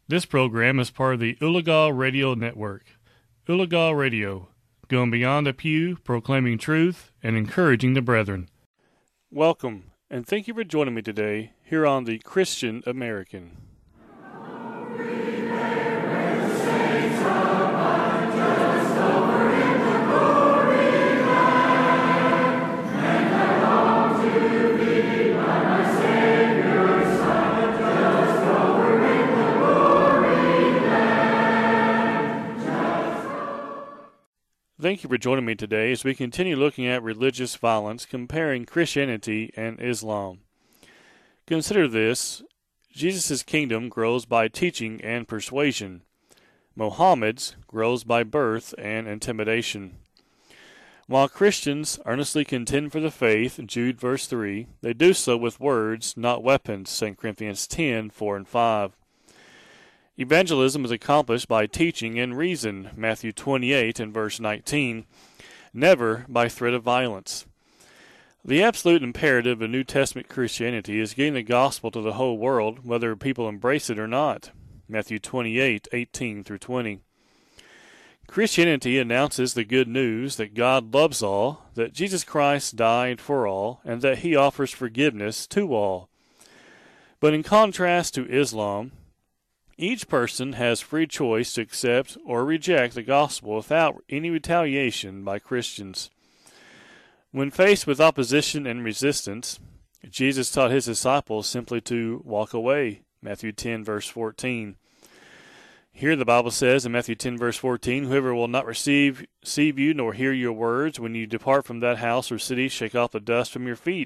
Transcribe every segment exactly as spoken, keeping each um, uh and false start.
This program is part of the Ulaga Radio Network. Ulaga Radio, going beyond the pew, proclaiming truth, and encouraging the brethren. Welcome, and thank you for joining me today here on the Christian American. Thank you for joining me today as we continue looking at religious violence, comparing Christianity and Islam. Consider this: Jesus' kingdom grows by teaching and persuasion. Muhammad's grows by birth and intimidation. While Christians earnestly contend for the faith, Jude verse three, they do so with words, not weapons, Second Corinthians ten, four and five. Evangelism is accomplished by teaching and reason, Matthew twenty-eight and verse nineteen, never by threat of violence. The absolute imperative of New Testament Christianity is getting the gospel to the whole world, whether people embrace it or not, Matthew twenty-eight, eighteen through twenty. Christianity announces the good news that God loves all, that Jesus Christ died for all, and that he offers forgiveness to all. But in contrast to Islam, each person has free choice to accept or reject the gospel without any retaliation by Christians. When faced with opposition and resistance, Jesus taught his disciples simply to walk away, Matthew ten, verse fourteen. Here the Bible says in Matthew ten, verse fourteen, "Whoever will not receive, receive you nor hear your words, when you depart from that house or city, shake off the dust from your feet."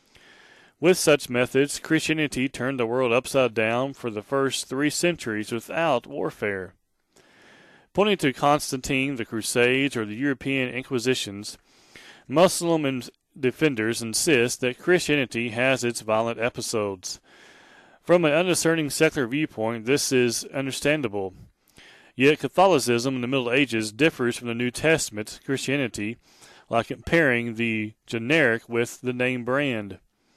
With such methods, Christianity turned the world upside down for the first three centuries without warfare. Pointing to Constantine, the Crusades, or the European Inquisitions, Muslim defenders insist that Christianity has its violent episodes. From an undiscerning secular viewpoint, this is understandable. Yet Catholicism in the Middle Ages differs from the New Testament Christianity, like comparing the generic with the name brand.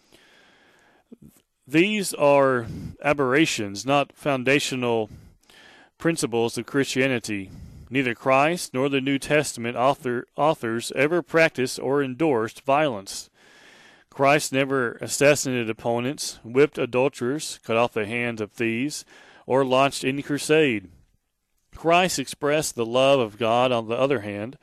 These are aberrations, not foundational principles of Christianity. Neither Christ nor the New Testament author, authors ever practiced or endorsed violence. Christ never assassinated opponents, whipped adulterers, cut off the hands of thieves, or launched any crusade. Christ expressed the love of God. On the other hand,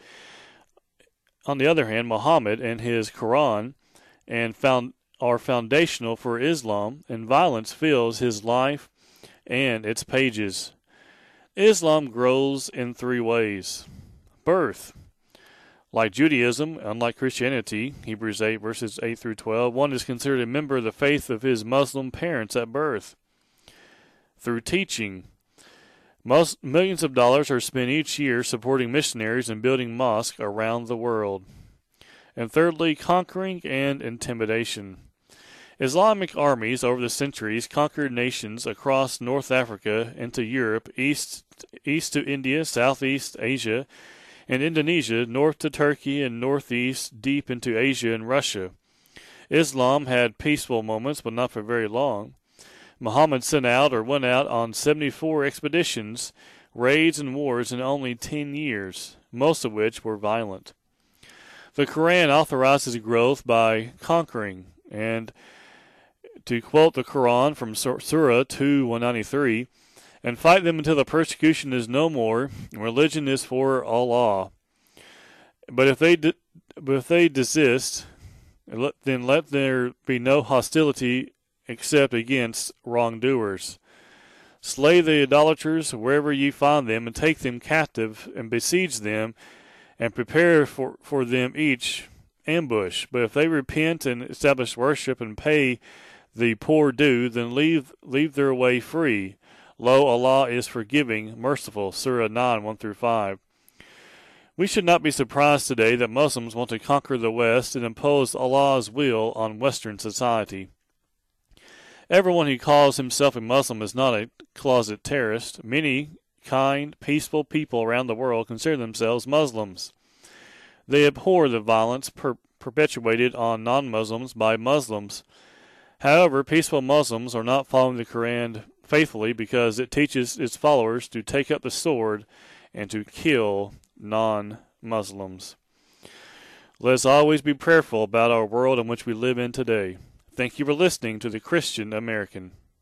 on the other hand, Muhammad and his Quran and found are foundational for Islam, and violence fills his life and its pages. Islam grows in three ways. Birth. Like Judaism, unlike Christianity, Hebrews eight verses eight through twelve, one is considered a member of the faith of his Muslim parents at birth. Through teaching. Most millions of dollars are spent each year supporting missionaries and building mosques around the world. And thirdly, conquering and intimidation. Islamic armies over the centuries conquered nations across North Africa into Europe, east, east to India, southeast Asia, and Indonesia, north to Turkey, and northeast deep into Asia and Russia. Islam had peaceful moments, but not for very long. Muhammad sent out or went out on seventy-four expeditions, raids, and wars in only ten years, most of which were violent. The Quran authorizes growth by conquering, and to quote the Quran from Surah two one ninety-three, "And fight them until the persecution is no more, and religion is for Allah. But if they de- but if they desist, then let there be no hostility except against wrongdoers. Slay the idolaters wherever ye find them, and take them captive, and besiege them, and prepare for, for them each ambush. But if they repent and establish worship and pay the poor due, then leave leave their way free. Lo, Allah is forgiving, merciful." Surah nine, one through five. We should not be surprised today that Muslims want to conquer the West and impose Allah's will on Western society. Everyone who calls himself a Muslim is not a closet terrorist. Many kind, peaceful people around the world consider themselves Muslims. They abhor the violence per- perpetuated on non-Muslims by Muslims. However, peaceful Muslims are not following the Quran faithfully because it teaches its followers to take up the sword and to kill non-Muslims. Let us always be prayerful about our world in which we live in today. Thank you for listening to The Christian American.